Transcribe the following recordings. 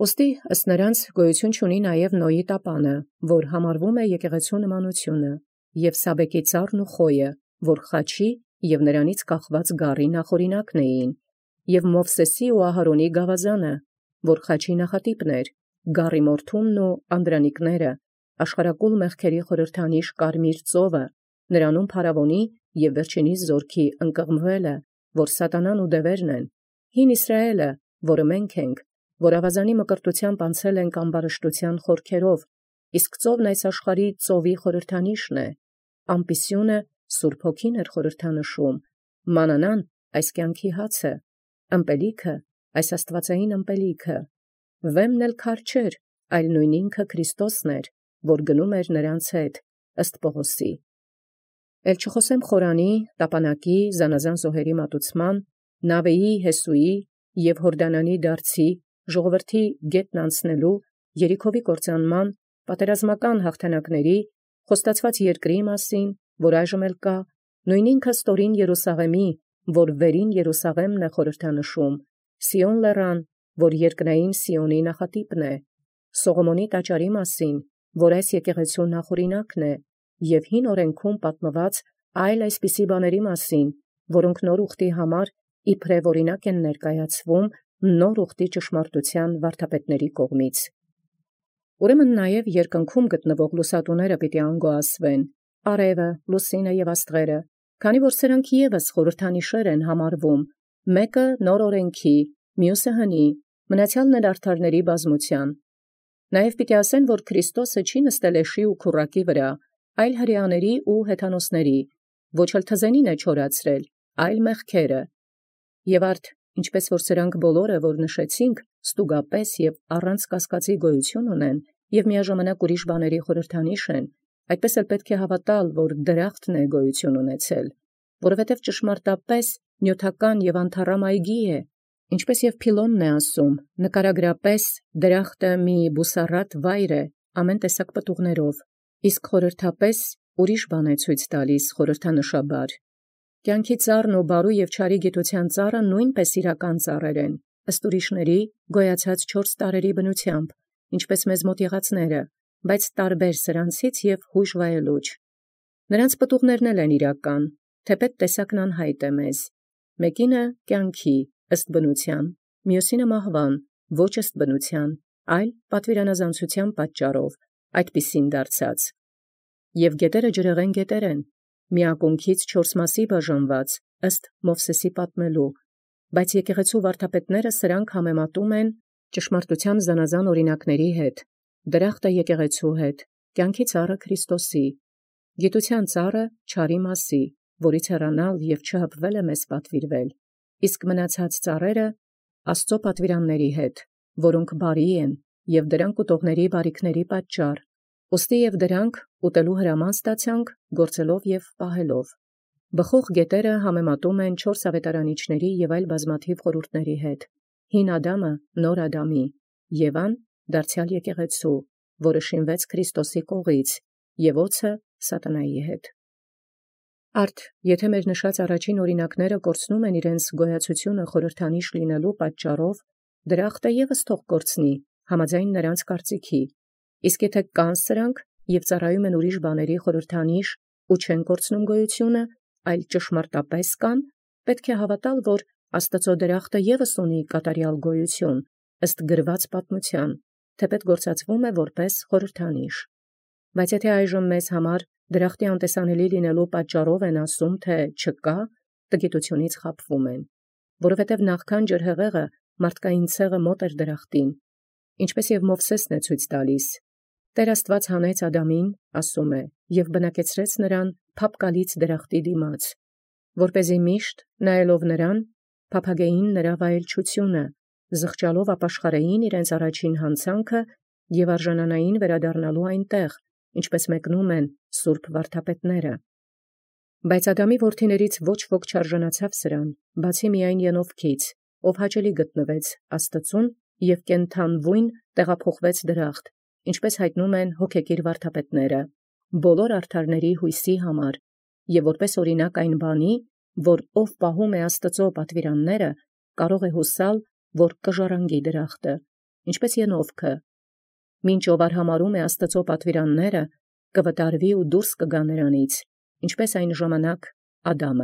Ոստի ըստ նրանց գոյություն ունի նաև Նոյի տապանը, որ համարվում է եկեղեցու նմանությունը, և Սաբեկի ծառն ու խոյը, որ խաչի և նրանից կախված գառի նախօրինակն էին, և Մովսեսի ու Ահարոնի գավազանը, որ խաչի նախատիպն էր, գառի մորթումն ու անդրանիկները, աշխարհակուլ մեղքերի խորհրդանիշ կարմիր ծովը, նրանում փարավոնի և վերջինիս զորքի ընկղմվելը, որ սատանան ու դևերն են, հին Իսրայելը, որը մենք ենք, որ ավազանի մկրտությամբ անցել ենք ամբարշտության խորքերով, իսկ ծովն այս աշխարհի ծովի խորհրդանիշն է, ամպիսյունը Սուրբ Հոգին էր խորհրդանշում, մանանան այս կյանքի հացը, ըմպելիքը այս աստվածային ըմպելիքը, վեմն էլ քար չէր, այլ նույն ինքը Քրիստոսն էր, որ գնում էր նրանց հետ, ըստ Պողոսի։ Էլ չխոսեմ խորանի, տապանակի, զանազան զոհերի մատուցման, Նավեի, Հեսուի և Հորդանանի դարձի, ժողովրդի գետն անցնելու, Երիքովի կործանման, պատերազմական հաղթանակների, խոստացված երկրի մասին, որ այժմ էլ կա, նույն ինքը ստորին Երուսաղեմի, որ վերին Երուսաղեմն է խորհրդանշում, Սիոն լեռան, որ երկնային Սիոնի նախատիպն է, Սողոմոնի տաճարի մասին, որ այս եկեղեցու նախօրինակն է, և հին օրենքում պատմված այլ այսպիսի բաների մասին, որոնք նոր ուխտի համար իբրև օրինակ են ներկայացվում նոր ուխտի ճշմարտության վարդապետների կողմից։ Ուրեմն նաև երկնքում գտնվող լուսատուները պիտի անգոյասվեն, արևը, լուսինը և աստղերը, քանի որ սրանք ևս խորհրդանիշեր են համարվում, մեկը նոր օրենքի, մյուսը հնի, մնացյալն էլ արդարների բազմության։ Նաև պիտի ասեն, որ Քրիստոսը չի նստել էշի ու քուռակի վրա, այլ հրեաների ու հեթանոսների, ոչ էլ թզենին է չորացրել, այլ մեղքերը։ Եւ արդ ինչպես որ սրանք բոլորը, որ նշեցինք, ստուգապես և առանց կասկածի գոյություն ունեն, և միաժամանակ ուրիշ բաների խորհրդանիշ են, այդպես էլ պետք է հավատալ, որ դրախտն է գոյություն ունեցել, որովհետև ճշմարտապես նյութական և անթառամ այգի է, ինչպես և Փիլոնն է ասում, նկարագրապես դրախտը մի բուսառատ վայր է, ամեն տեսակ պտուղներով, իսկ խորհրդապես ուրիշ բան է ցույց տալիս խորհրդանշաբար։ Կյանքի ծառն ու բարու և չարի գիտության ծառը նույնպես իրական ծառեր են, ըստ ուրիշների գոյացած 4 տարերի բնությամբ, ինչպես մեզ մոտ եղածները, բայց տարբեր սրանցից և հույժ վայելուչ։ Նրանց պտուղներն էլ են իրական, թեպետ տեսակն անհայտ է մեզ։ Մեկինը կյանքի, ըստ բնության, մյուսինը մահվան, ոչ ըստ բնության, այլ պատվիրանազանցության պատճառով, այդպիսին դարձած։ Եվ գետերը ջրեղեն գետեր են, մի ակունքից 4 մասի բաժանված, ըստ Մովսեսի պատմելու, բայց եկեղեցու վարդապետները սրանք համեմատում են ճշմարտության զանազան օրինակների հետ, դրախտը եկեղեցու հետ, կյանքի ծառը Քրիստոսի, գիտության ծառը չարի մասի, որից հեռանալ և չհպվել է մեզ պատվիրվել, իսկ մնացած ծառերը Աստծո պատվիրանների հետ, որոնք բարի են և դրանք ուտողների բարիքների պատճառ, ուստի և դրանք ուտելու հրաման ստացանք, գործելով և պահելով։ Բխող գետերը համեմատում են 4 ավետարանիչների և այլ բազմաթիվ խորհուրդների հետ, հին Ադամը նոր Ադամի, Եվան դարձյալ եկեղեցու, որը շինվեց Քրիստոսի կողից, և օձը սատանայի հետ։ Արդ եթե մեր նշած առաջին օրինակները կորցնում են իրենց գոյացությունը խորհրդանիշ լինելու պատճառով, դրախտը ևս թող կորցնի, համաձայն նրանց կարծիքի, իսկ եթե կան սրանք և ծառայում են ուրիշ բաների խորհրդանիշ ու չեն կորցնում գոյությունը, այլ ճշմարտապես կան, պետք է հավատալ, որ Աստծո դրախտը ևս ունի կատարյալ գոյություն, ըստ գրված պատմության, թեպետ գործածվում է որպես խորհրդանիշ։ Բայց եթե այժմ մեզ համար դրախտի անտեսանելի լինելու պատճառով են ասում, թե չկա, տգիտությունից խաբվում են, որովհետև նախքան ջրհեղեղը մարդկային ցեղը մոտ էր դրախտին, ինչպես և Մովսեսն է ցույց տալիս։ Տեր Աստված հանեց Ադամին, ասում է, և բնակեցրեց նրան փափկալից դրախտի դիմաց, որպեսզի միշտ նայելով նրան, փափագեին նրա վայելչությունը, զղջալով ապաշխարեին իրենց առաջին հանցանքը և արժանանային վերադառնալու այնտեղ, ինչպես մեկնում են սուրբ վարդապետները։ Բայց Ադամի որդիներից ոչ ոք չարժանացավ սրան, բացի միայն Ենովքից, ով հաճելի գտնվեց Աստծուն և կենդանվույն տեղափոխվեց դրախտ, ինչպես հայտնում են հոգեկիր վարդապետները, բոլոր արդարների հույսի համար, և որպես օրինակ այն բանի, որ ով պահում է Աստծո պատվիրանները, կարող է հուսալ, որ կժառանգի դրախտը, ինչպես Ենովքը։ Մինչ ով արհամարում է Աստծո պատվիրանները, կվտարվի ու դուրս կգա նրանից, ինչպես այն ժամանակ Ադամը։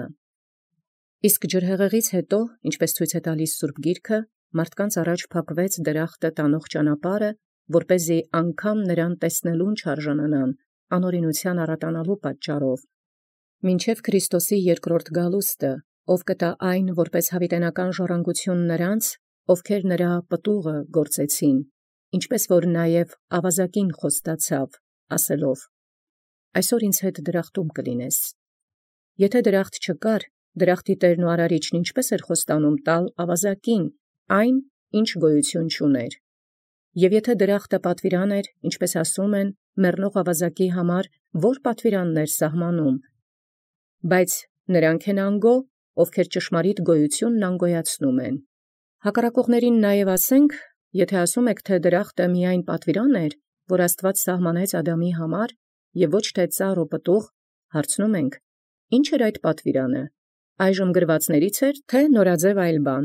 Իսկ ջրհեղեղից հետո, ինչպես ցույց է տալիս Սուրբ Գիրքը, մարդկանց առաջ փակվեց դրախտը տանող ճանապարհը, որպեսզի անգամ նրան տեսնելուն չարժանանան, անօրինության առատանալու պատճառով։ Մինչև Քրիստոսի երկրորդ գալուստը, ով կտա այն որպես հավիտենական ժառանգություն նրանց, ովքեր նրա պտուղը գործեցին, ինչպես որ նաև ավազակին խոստացավ, ասելով. «Այսօր ինձ հետ դրախտում կլինես»։ Եթե դրախտ չկար, դրախտի տերն ու արարիչն ինչպես էր խոստանում տալ ավազակին այն, ինչ գոյություն չուներ։ Եվ եթե դրախտը պատվիրան էր, ինչպես ասում են, մեռնող ավազակի համար ո՞ր պատվիրանն էր սահմանում, բայց նրանք են անգո, ովքեր ճշմարիտ գոյությունն անգոյացնում են։ Հակառակողներին նաև ասենք, եթե ասում եք, թե դրախտը միայն պատվիրան էր, որ Աստված սահմանեց Ադամի համար, եւ ոչ թե ծառ ու պտուղ, հարցնում ենք. ի՞նչ էր այդ պատվիրանը։ Այժմ գրվածներից էր, թե նորաձև այլ բան։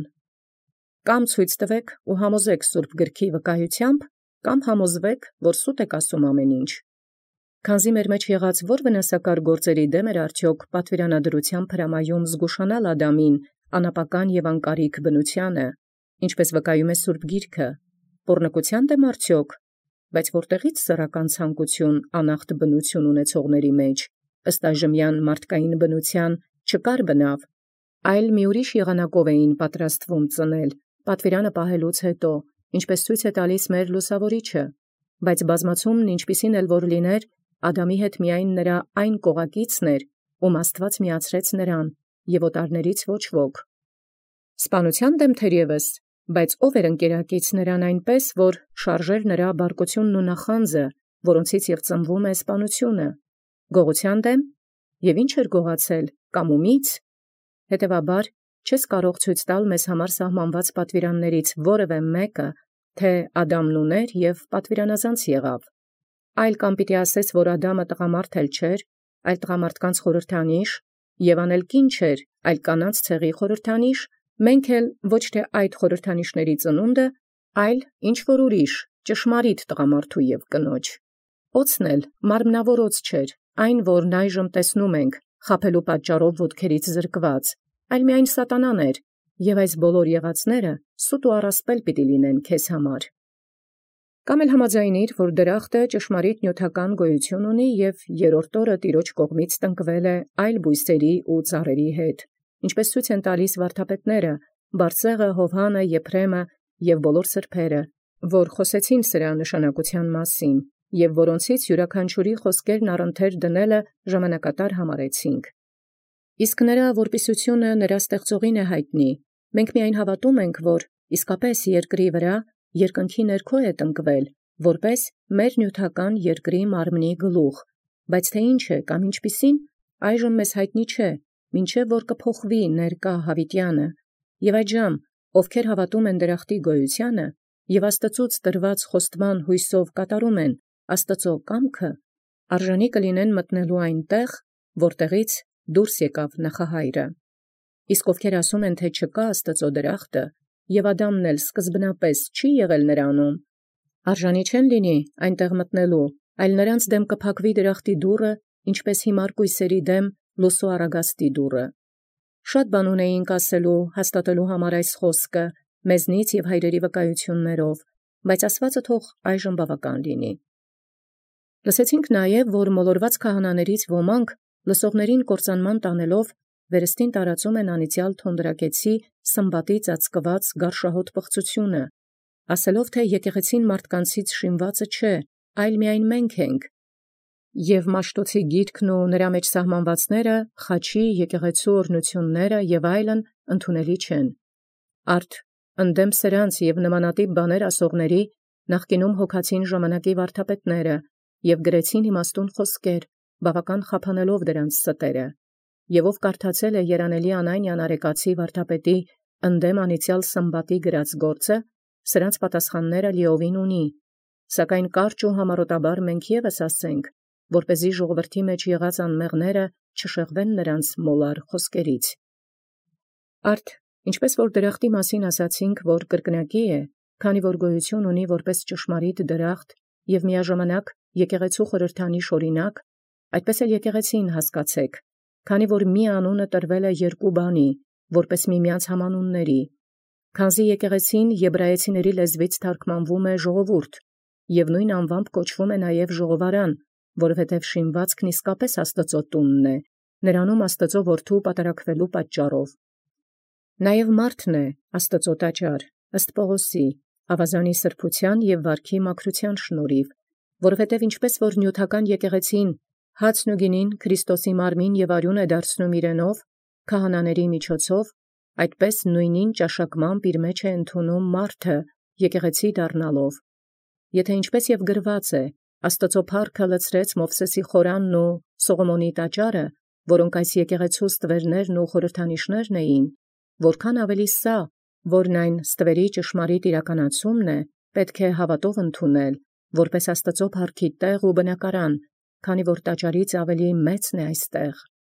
Կամ ցույց տվեք ու համոզեք Սուրբ Գրքի վկայությամբ, կամ համոզվեք, որ սուտ եք ասում ամեն ինչ։ Քանզի մեր մեջ եղած ո՞ր վնասակար գործերի դեմ էր արդյոք պատվիրանադրությամբ հրամայում զգուշանալ Ադամին անապական եւ անկարիք բնությանը, ինչպես վկայում է Սուրբ Գիրքը, պոռնկության դեմ արդյոք, բայց որտեղից սեռական ցանկություն անախտ բնություն ունեցողների մեջ, ըստ այժմյան մարդկային բնության չկար բնավ, այլ մի ուրիշ եղանակով էին պատրաստվում ծնել, պատվիրանը պահելուց հետո, ինչպես ցույց է տալիս մեր լուսավորիչը, բայց բազմացումն ինչպիսին էլ որ լիներ, Ադամի հետ միայն նրա այն կողակիցն էր, ում Աստված միացրեց նրան, եւ օտարներից ոչ ոք։ Սպանության դեմ թերևս, բայց ով էր ընկերակից նրան այնպես, որ շարժեր նրա բարկությունն ու նախանձը, որոնցից եւ ծնվում է սպանությունը, գողության դեմ, եւ ինչ էր գողացել, կամումից։ Հետևաբար, չես կարող ցույց տալ մեզ համար սահմանված պատվիրաններից որևէ մեկը, թե Ադամն ուներ եւ պատվիրանազանց եղավ։ Այլ կամ պիտի ասես, որ Ադամը տղամարդ էլ չէր, այլ տղամարդկանց խորհրդանիշ, եւ անել կին չէր, այլ կանանց ցեղի խորհրդանիշ, մենք էլ ոչ թե այդ խորհրդանիշների ծնունդը, այլ ինչ որ ուրիշ, ճշմարիտ տղամարդու եւ կնոջ։ Օծն էլ մարմնավոր օծ չէր, այն որն այժմ տեսնում ենք, խաբելու պատճառով ոտքերից զրկված, այլ միայն սատանան էր, եւ այս բոլոր եղածները սուտ ու առասպել պիտի լինեն քեզ համար։ Կամ էլ համաձայնիր, որ դրախտը ճշմարիտ նյութական գոյություն ունի եւ երրորդ օրը Տիրոջ կողմից տնկվել է այլ բույսերի ու ծառերի հետ, ինչպես ցույց են տալիս վարդապետները, Բարսեղը, Հովհանը, Եփրեմը եւ բոլոր սրբերը, որ խոսեցին սրա նշանակության մասին, եւ որոնցից յուրաքանչյուրի խոսքերն առընթեր դնելը ժամանակատար համարեցինք։ Իսկ նրա որպիսությունը նրա ստեղծողին է հայտնի, մենք միայն հավատում ենք, որ իսկապես երկրի վրա երկնքի ներքո է տնկվել, որպես մեր նյութական երկրի մարմնի գլուխ, բայց թե ինչ է կամ ինչպիսին, այժմ մեզ հայտնի չէ, մինչև որ կփոխվի ներկա հավիտյանը, եւ այժմ, ովքեր հավատում են դրախտի գոյությանը եւ Աստծուց տրված խոստման հույսով կատարում են Աստծո կամքը, արժանի կլինեն մտնելու այնտեղ, որտեղից դուրս եկավ նախահայրը։ Իսկ ովքեր ասում են, թե չկա Աստծո դրախտը, եւ Ադամն էլ սկզբնապես չի եղել նրանում, արժանի չեն լինի այնտեղ մտնելու, այլ նրանց դեմ կփակվի դրախտի դուռը, ինչպես հիմար կույսերի դեմ լուսո առագաստի դուռը։ Շատ բան ունեինք ասելու, հաստատելու համար այս խոսքը, մեզնից եւ հայրերի վկայություններով, բայց ասվածը թող այժմ բավական լինի։ Լսեցինք նաև, որ մոլորված քահանաներից ոմանք լսողներին կործանման տանելով վերստին տարածում են անիծյալ թոնդրակեցի սմբատի ծածկված գարշահոտ պղծությունը, ասելով, թե եկեղեցին մարդկանցից շինվածը չէ, այլ միայն մենք ենք, եւ Մաշտոցի գիրքն ու նրա մեջ սահմանվածները, խաչի, եկեղեցու օրհնությունները եւ այլն ընդունելի չեն։ Արդ ընդդեմ սրանց եւ նմանատիպ բաներ ասողների նախկինում հոգացին ժամանակի վարդապետները եւ գրեցին իմաստուն խոսքեր, բավական խափանելով դրանց ստերը, եւ ով կարդացել է Երանելի Անանյան արեկացի վարդապետի ընդդեմ անիծյալ սմբատի գրած գործը, սրանց պատասխանները լիովին ունի, սակայն կարճ ու համառոտաբար մենք եւս ասենք, որպեսզի ժողովրդի մեջ եղած անմեղները չշեղվեն նրանց մոլար խոսքերից։ Արդ, ինչպես որ դրախտի մասին ասացինք, որ կրկնակի է, քանի որ գոյություն ունի որպես ճշմարիտ դրախտ եւ միաժամանակ եկեղեցու խորհրդանիշ օրինակ, այդպես էլ եկեղեցին հասկացեք, քանի որ մի անունը տրվել է երկու բանի, որպես միմյանց համանունների, քանզի եկեղեցին եբրայեցիների լեզվից թարգմանվում է ժողովուրդ, եւ նույն անվամբ կոչվում է նաեւ ժողովարան, որովհետեւ շինվածքն իսկապես Աստծո տունն է, նրանում Աստծո որդու պատարակվելու պատճառով։ Նաեւ մարդն է Աստծո տաճար, ըստ Պողոսի, ավազանի սրբության եւ վարքի մաքրության շնորհիվ, որովհետեւ ինչպես որ նյութական եկեղեցին հացն ու գինին Քրիստոսի մարմին եւ արյուն է դարձնում իրենով, քահանաների միջոցով, այդպես նույնին ճաշակմամբ իր մեջ է ընդունում մարդը, եկեղեցի դառնալով։ Եթե ինչպես եւ գրված է, Աստծո փառքը լցրեց Մովսեսի խորանն ու Սողոմոնի տաճարը, որոնք այս եկեղեցու ստվերներն ու խորհրդանիշներն էին, որքան ավելի սա, որն այն ստվերի ճշմարիտ իրականացումն է, պետք է հավատով ընդունել, որպես Աստծո փառքի տեղ ու բնակարան, քանի որ տաճարից ավելի մեծն է այստեղ։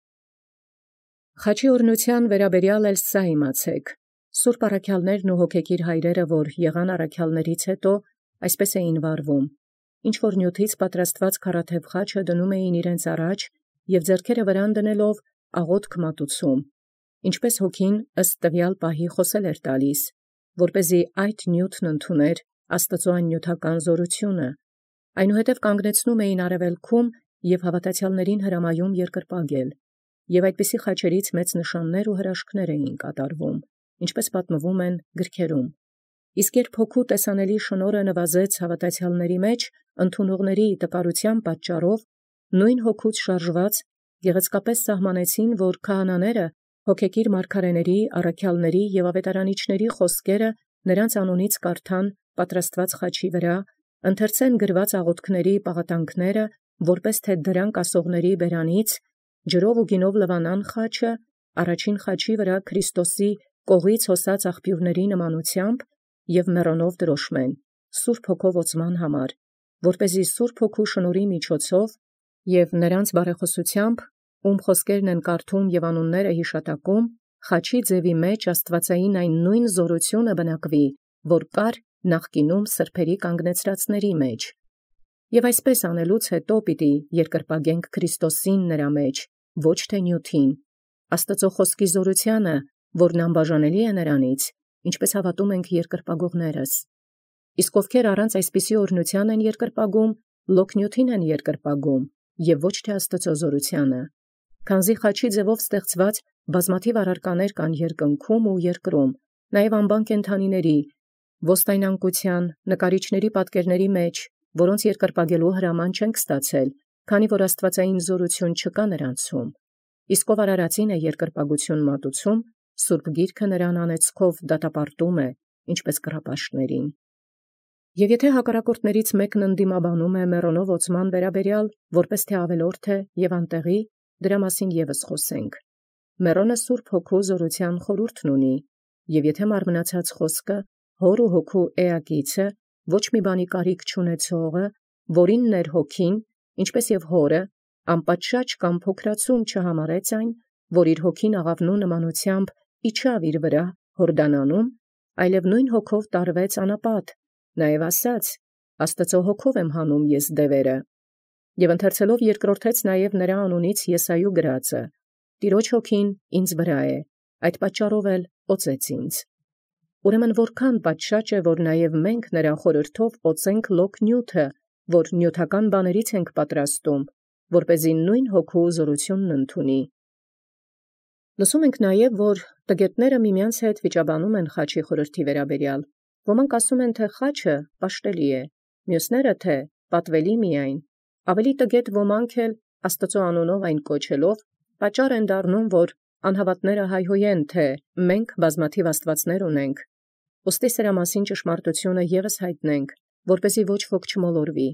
Խաչի օրհնության վերաբերյալ էլ սա իմացեք. Սուրբ առաքյալներն ու հոգեկիր հայրերը, որ եղան առաքյալներից հետո, այսպես էին վարվում. ինչ որ նյութից պատրաստված քառաթև խաչը դնում էին իրենց առաջ եւ ձեռքերը վրան դնելով աղոթք մատուցում, ինչպես հոգին ըստ տվյալ պահի խոսել էր տալիս, որպեսզի այդ նյութն ընդուներ Աստծո աննյութական զորությունը, այնուհետև կանգնեցնում էին արևելքում եւ հավատացյալներին հրամայում երկրպագել, եւ այդպիսի խաչերից մեծ նշաններ ու հրաշքներ էին կատարվում, ինչպես պատմվում են գրքերում։ Իսկ երբ հոգու տեսանելի շնորհը նվազեց հավատացյալների մեջ, ընդունողների տկարության պատճառով, նույն հոգուց շարժված գեղեցկապես սահմանեցին, որ քահանաները հոգեկիր մարգարեների, առաքյալների եւ ավետարանիչների խոսքերը նրանց անունից կարդան պատրաստված խաչի վրա, ընթերցեն գրված աղոթքների պաղատանքները, որպես թե դրանք ասողների բերանից, ջրով ու գինով լվանան խաչը, առաջին խաչի վրա Քրիստոսի կողից հոսած աղբյուրների նմանությամբ եւ մեռոնով դրոշմեն, Սուրբ Հոգով օծման համար, որպեսզի Սուրբ Հոգու շնորհի միջոցով եւ նրանց բարեխոսությամբ, ում խոսքերն են կարդում եւ անունները հիշատակում, խաչի ձևի մեջ աստվածային այն նույն զորությունը բնակվի, որ կար նախկինում սրբերի կանգնեցրածների մեջ։ Եւ այսպես անելուց հետո պիտի երկրպագենք Քրիստոսին նրա մեջ, ոչ թե նյութին, Աստծո խոսքի զորությանը, որն անբաժանելի է նրանից, ինչպես հավատում ենք երկրպագողներս։ Իսկ ովքեր առանց այսպիսի օրհնության են երկրպագում, լոքնյութին են երկրպագում, եւ ոչ թե Աստծո զորությանը, քանզի խաչի ձևով ստեղծված բազմաթիվ առարկաներ կան երկնքում ու երկրում, նաեւ անբան կենդանիների, ոստայնանկության, նկարիչների պատկերների մեջ, որոնց երկրպագելու հրաման չենք ստացել, քանի որ աստվածային զորություն չկա նրանցում։ Իսկ ով արարածին է երկրպագություն մատուցում, Սուրբ Գիրքը նրան անեծքով դատապարտում է, ինչպես կռապաշտներին։ Եվ եթե հակառակորդներից մեկն ընդդիմաբանում է մեռոնով օծման վերաբերյալ, որպես թե ավելորդ է եւ անտեղի, դրա մասին եւս խոսենք։ Մեռոնը Սուրբ Հոգու զորության խորհուրդն ունի, եւ եթե մարմնացած խոսքը հոր ու հոգու էակիցը, ոչ մի բանի կարիք չունեցողը, որինն էր հոգին, ինչպես եւ հորը, անպատշաճ կամ փոքրացում չհամարեց այն, որ իր հոգին աղավնու նմանությամբ իջավ իր վրա Հորդանանում, այլև նույն հոգով տարվեց անապատ, նաեւ ասաց. Աստծո հոգով եմ հանում ես դևերը, եւ ընթերցելով երկրորդեց նաեւ նրա անունից Եսայու գրածը. Տիրոջ հոգին ինձ վրա է, այդ պատճառով էլ օծեց ինձ։ Ուրեմն որքան պատշաճ է, որ նաեւ մենք նրա խորհրդով օծենք լոկ նյութը, որ նյութական բաներից ենք պատրաստում, որպեսզի նույն հոգու զորությունն ընդունի։ Լսում ենք նաև, որ տգետները միմյանց հետ վիճաբանում են խաչի խորհրդի վերաբերյալ։ Ոմանք ասում են, թե խաչը պաշտելի է, մյուսները, թե պատվելի միայն։ Ավելի տգետ ոմանք էլ Աստծո անունով այն կոչելով, պատճառ են դառնում, որ անհավատները հայհոյեն, թե մենք բազմաթիվ աստվածներ ունենք։ Ուստի սրա մասին ճշմարտությունը ևս հայտնենք, որպեսզի ոչ ոք չմոլորվի։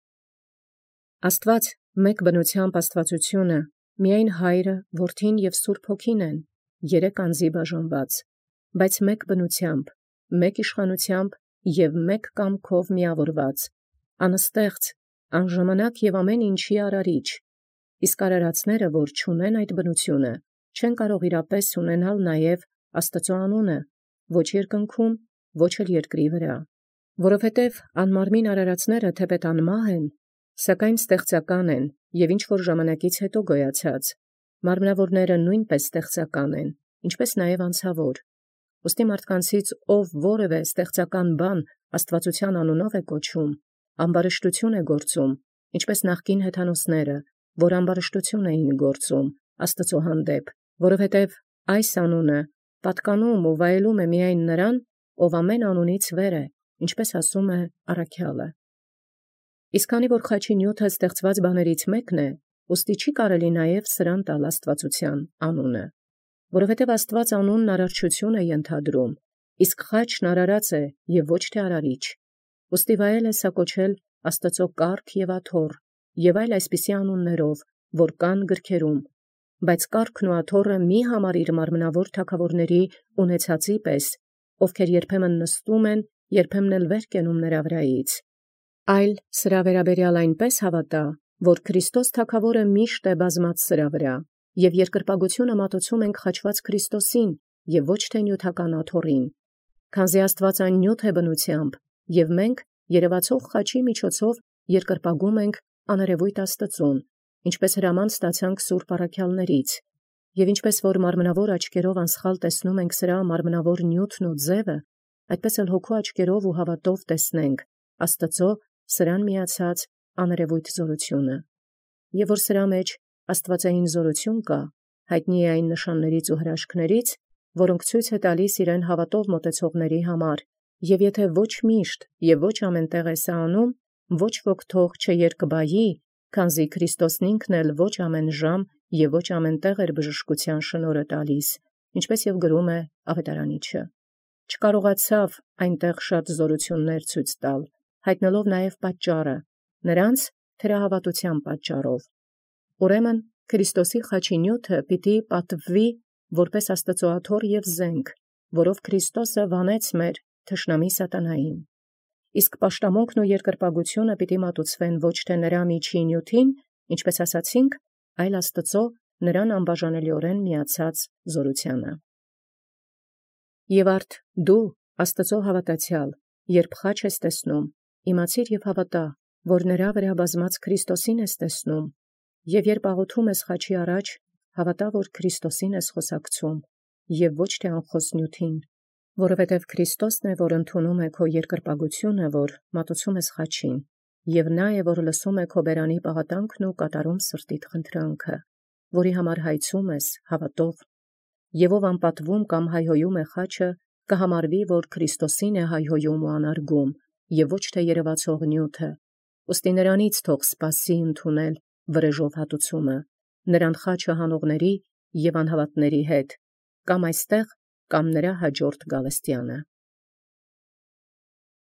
Աստված մեկ բնությամբ աստվածությունը, միայն Հայրը, Որդին եւ Սուրբ Հոգին են, երեք անձի բաժանված, բայց մեկ բնությամբ, մեկ իշխանությամբ եւ մեկ կամքով միավորված, անստեղծ, անժամանակ եւ ամեն ինչի արարիչ։ Իսկ արարածները, որ չունեն այդ բնությունը, չեն կարող իրապես ունենալ նաեւ Աստծո անունը, ոչ երկնքում, ոչ էլ երկրի վրա։ Որովհետև անմարմին արարածները թեպետ անմահ են, սակայն ստեղծական են և ինչ-որ ժամանակից հետո գոյացած, մարմնավորները նույնպես ստեղծական են, ինչպես նաև անցավոր։ Ուստի մարդկանցից ով որևէ ստեղծական բան աստվածության անունով է կոչում, ամբարշտություն է գործում, ինչպես նախկին հեթանոսները, որ ամբարշտություն էին գործում Աստծո հանդեպ, որովհետև այս անունը պատկանում ու վայելում է միայն նրան, ով ամեն անունից վեր է, ինչպես ասում է առաքյալը։ Իսկ քանի որ խաչի նյութը ստեղծված բաներից մեկն է, ուստի չի կարելի նաև սրան տալ աստվածության անունը, որովհետև Աստված անունն արարչություն է ենթադրում, իսկ խաչն արարած է և ոչ թե արարիչ։ Ուստի վայել է սա կոչել Աստծո կարգ և աթոռ, և այլ այսպիսի անուններով, որ կան գրքերում, բայց կարգն ու աթոռը մի համարիր մարմնավոր թագավորների ունեցածի պես, ովքեր երբեմն նստում են, երբեմն էլ վեր կենում նրա վրայից, այլ սրա վերաբերյալ այնպես հավատա, որ Քրիստոս թագավորը միշտ է բազմած սրա վրա, և երկրպագությունը մատուցում ենք խաչված Քրիստոսին և ոչ թե նյութական աթոռին, քանզի Աստված այն նյութ է բնությամբ, և մենք երևացող խաչի միջոցով երկրպագում ենք աներևույթ Աստծուն, ինչպես հրաման ստացանք սուրբ առաքյալներից, և ինչպես որ մարմնավոր աչքերով անսխալ տեսնում ենք սրա մարմնավոր նյութն ու ձևը, այդպես էլ հոգու աչքերով ու հավատով տեսնենք Աստծո սրան միացած աներևույթ զորությունը։ Եվ որ սրա մեջ աստվածային զորություն կա, հայտնի է այն նշաններից ու հրաշքներից, որոնք ցույց է տալիս իրեն հավատով մոտեցողների համար, և եթե ոչ միշտ և ոչ ամենտեղ է սա անում, ոչ ոք թող չերկբայի, քանզի Քրիստոսն ինքն էլ ոչ ամեն ժամ և ոչ ամենտեղ էր բժշկության շնորհը տալիս, ինչպես և գրում է Ավետարանիչը. չկարողացավ այնտեղ շատ զորություններ ցույց տալ, հայտնելով նաև պատճառը, նրանց թերահավատության պատճառով։ Ուրեմն Քրիստոսի խաչի նյութը պիտի պատվվի որպես Աստծո աթոռ և զենք, որով Քրիստոսը վանեց մեր թշնամի սատանային։ Իսկ պաշտամունքն ու երկրպագությունը պիտի մատուցվեն ոչ թե նրա միջի նյութին, ինչպես ասացինք, այլ Աստծո նրան անբաժանելիորեն միացած զորությանը։ Եվ արդ դու, Աստծո հավատացյալ, երբ խաչ ես տեսնում, իմացիր և հավատա, որ նրա վրա բազմած Քրիստոսին ես տեսնում, և երբ աղոթում ես խաչի առաջ, հավատա, որ Քրիստոսին ես խոսակցում, և ոչ թե անխոս նյութին, որովհետև Քրիստոսն է, որ ընդունում է քո երկրպագությունը, որ մատուցում ես խաչին, և նա է, որ լսում է քո բերանի պաղատանքն ու կատարում սրտիդ խնդրանքը, որի համար հայցում ես հավատով, և ով անպատվում կամ հայհոյում է խաչը, կհամարվի, որ Քրիստոսին է հայհոյում ու անարգում, և ոչ թե երևացող նյութը, ուստի նրանից թող սպասի ընդունել վրեժով հատուցումը, նրան խաչը հանողների և անհավատների հետ, կամ այստեղ, կամ նրա հաջորդ գալստյանը։